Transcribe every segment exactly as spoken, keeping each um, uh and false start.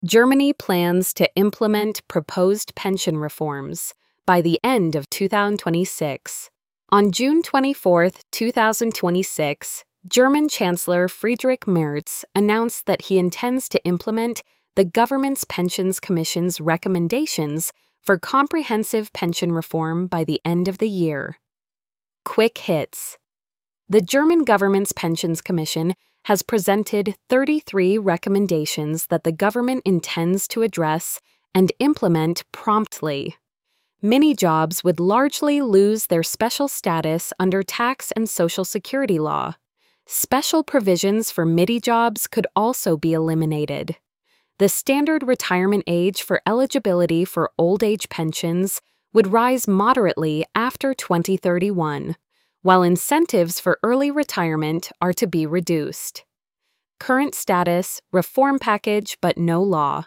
Germany plans to implement proposed pension reforms by the end of two thousand twenty-six. On June twenty-fourth, two thousand twenty-six, German Chancellor Friedrich Merz announced that he intends to implement the Government's Pensions Commission's recommendations for comprehensive pension reform by the end of the year. Quick hits. The German Government's Pensions Commission has presented thirty-three recommendations that the government intends to address and implement promptly. Mini-jobs would largely lose their special status under tax and Social Security law. Special provisions for mini-jobs could also be eliminated. The standard retirement age for eligibility for old-age pensions would rise moderately after twenty thirty-one, while incentives for early retirement are to be reduced. Current status, reform package but no law.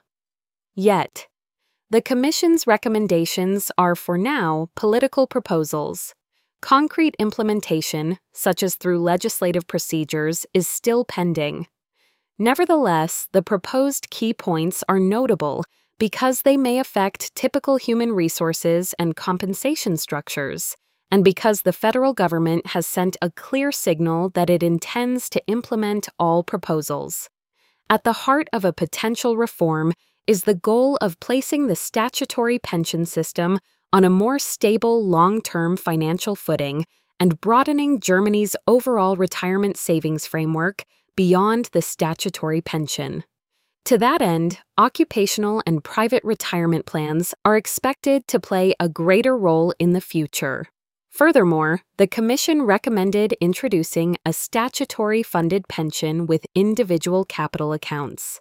Yet, the Commission's recommendations are for now political proposals. Concrete implementation, such as through legislative procedures, is still pending. Nevertheless, the proposed key points are notable because they may affect typical human resources and compensation structures, and because the federal government has sent a clear signal that it intends to implement all proposals. At the heart of a potential reform is the goal of placing the statutory pension system on a more stable long-term financial footing and broadening Germany's overall retirement savings framework beyond the statutory pension. To that end, occupational and private retirement plans are expected to play a greater role in the future. Furthermore, the Commission recommended introducing a statutory funded pension with individual capital accounts.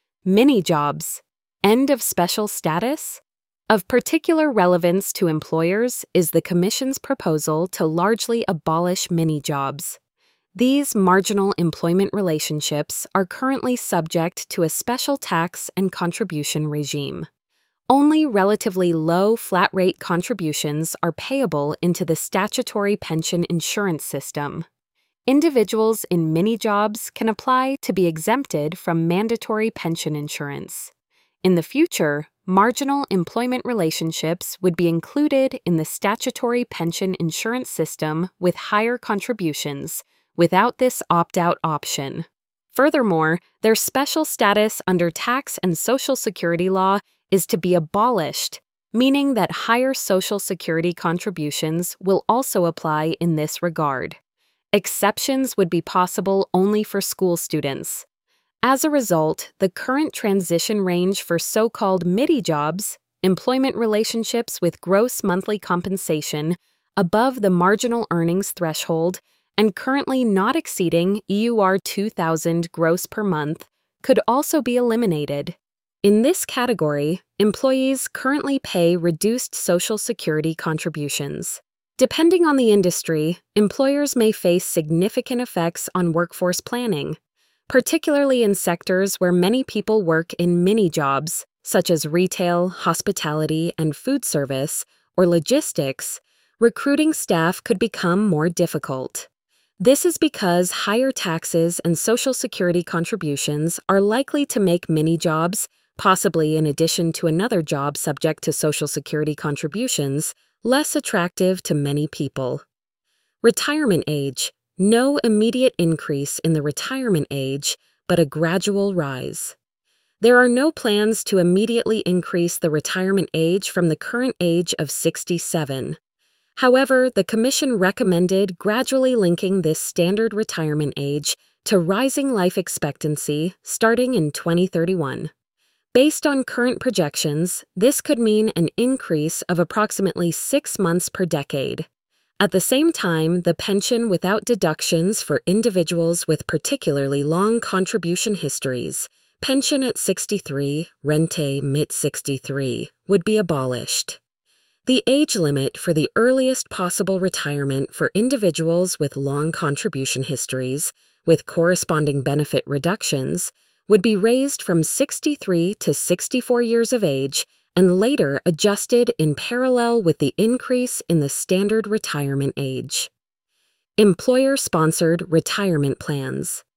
Mini-jobs. End of special status? Of particular relevance to employers is the Commission's proposal to largely abolish mini-jobs. These marginal employment relationships are currently subject to a special tax and contribution regime. Only relatively low flat-rate contributions are payable into the statutory pension insurance system. Individuals in mini-jobs can apply to be exempted from mandatory pension insurance. In the future, marginal employment relationships would be included in the statutory pension insurance system with higher contributions, without this opt-out option. Furthermore, their special status under tax and Social Security law is to be abolished, meaning that higher Social Security contributions will also apply in this regard. Exceptions would be possible only for school students. As a result, the current transition range for so-called mini-jobs, employment relationships with gross monthly compensation above the marginal earnings threshold and currently not exceeding E U R two thousand gross per month, could also be eliminated. In this category, employees currently pay reduced Social Security contributions. Depending on the industry, employers may face significant effects on workforce planning, particularly in sectors where many people work in mini-jobs, such as retail, hospitality, and food service, or logistics. Recruiting staff could become more difficult. This is because higher taxes and Social Security contributions are likely to make mini-jobs, possibly in addition to another job subject to Social Security contributions, less attractive to many people. Retirement age. No immediate increase in the retirement age, but a gradual rise. There are no plans to immediately increase the retirement age from the current age of sixty-seven. However, the Commission recommended gradually linking this standard retirement age to rising life expectancy starting in twenty thirty-one. Based on current projections, this could mean an increase of approximately six months per decade. At the same time, the pension without deductions for individuals with particularly long contribution histories, pension at sixty-three, Rente mit sixty-three, would be abolished. The age limit for the earliest possible retirement for individuals with long contribution histories, with corresponding benefit reductions, would be raised from sixty-three to sixty-four years of age and later adjusted in parallel with the increase in the standard retirement age. Employer-sponsored retirement plans.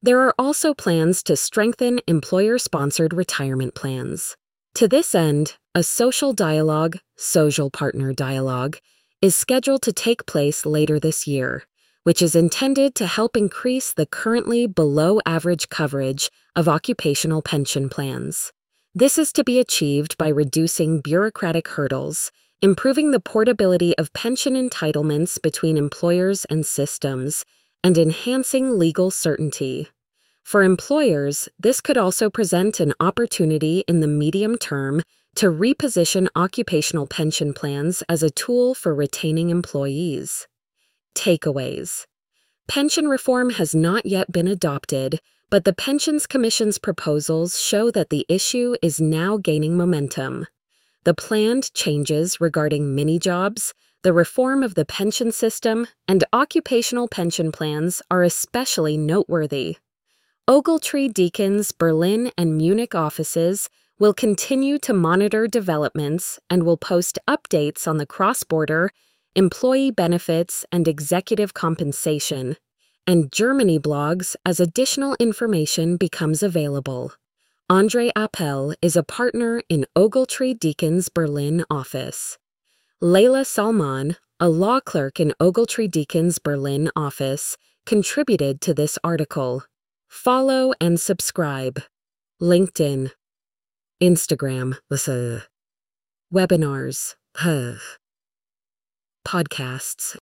There are also plans to strengthen employer-sponsored retirement plans. To this end, a social dialogue, social partner dialogue, is scheduled to take place later this year, which is intended to help increase the currently below-average coverage of occupational pension plans. This is to be achieved by reducing bureaucratic hurdles, improving the portability of pension entitlements between employers and systems, and enhancing legal certainty. For employers, this could also present an opportunity in the medium term to reposition occupational pension plans as a tool for retaining employees. Takeaways. Pension reform has not yet been adopted, but the Pensions Commission's proposals show that the issue is now gaining momentum. The planned changes regarding mini-jobs, the reform of the pension system, and occupational pension plans are especially noteworthy. Ogletree Deacon's Berlin and Munich offices will continue to monitor developments and will post updates on the cross-border, employee benefits, and executive compensation, and Germany blogs as additional information becomes available. Andre Appel is a partner in Ogletree Deacon's Berlin office. Layla Salman, a law clerk in Ogletree Deacon's Berlin office, contributed to this article. Follow and subscribe. LinkedIn. Instagram. Webinars. Podcasts.